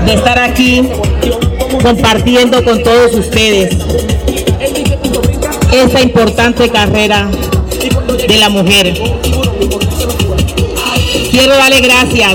de estar aquí compartiendo con todos ustedes esta importante carrera de la mujer. Quiero darle gracias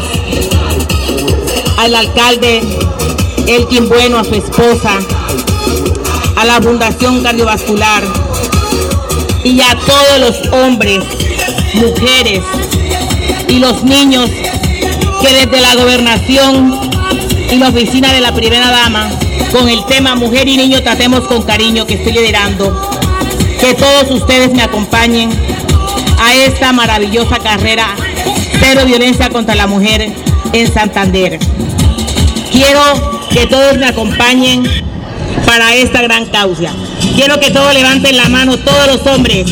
al alcalde Elkin Bueno, a su esposa, a la Fundación Cardiovascular y a todos los hombres, mujeres y los niños que desde la gobernación y la oficina de la primera dama, con el tema Mujer y Niño Tratemos con Cariño, que estoy liderando, que todos ustedes me acompañen a esta maravillosa carrera Cero Violencia contra la Mujer en Santander. Quiero que todos me acompañen para esta gran causa. Quiero que todos levanten la mano, todos los hombres.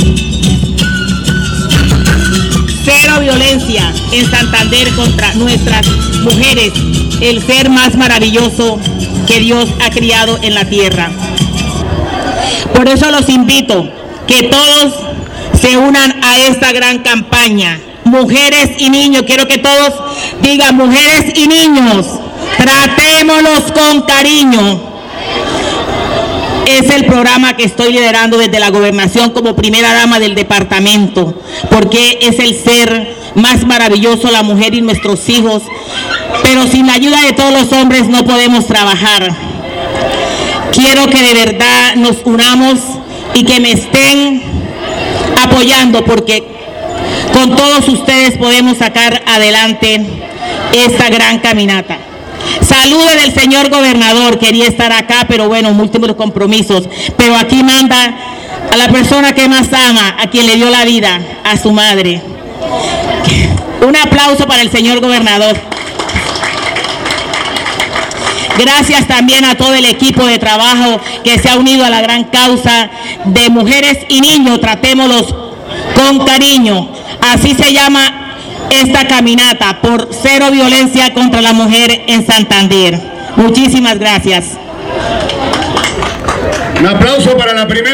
Cero violencia en Santander contra nuestras mujeres, el ser más maravilloso que Dios ha criado en la tierra. Por eso los invito que todos se unan a esta gran campaña. Mujeres y niños, quiero que todos digan: mujeres y niños, tratémoslos con cariño. Es el programa que estoy liderando desde la gobernación como primera dama del departamento, porque es el ser más maravilloso, la mujer y nuestros hijos, pero sin la ayuda de todos los hombres no podemos trabajar. Quiero que de verdad nos unamos y que me estén apoyando, porque con todos ustedes podemos sacar adelante esta gran caminata. Saludos del señor gobernador, quería estar acá, pero bueno, múltiples compromisos. Pero aquí manda a la persona que más ama, a quien le dio la vida, a su madre. Un aplauso para el señor gobernador. Gracias también a todo el equipo de trabajo que se ha unido a la gran causa de mujeres y niños. Tratémoslos con cariño. Así se llama esta caminata por cero violencia contra la mujer en Santander. Muchísimas gracias. Un aplauso para la primera.